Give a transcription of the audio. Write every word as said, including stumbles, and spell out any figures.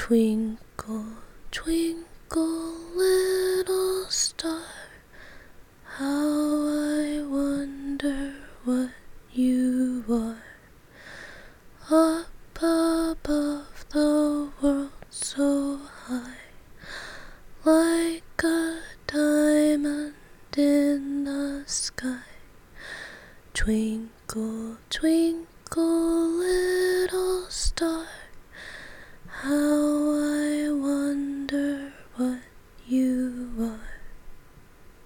Twinkle, twinkle, little star, how I wonder what you are. Up above the world so high, like a diamond in the sky. Twinkle, twinkle, little star, how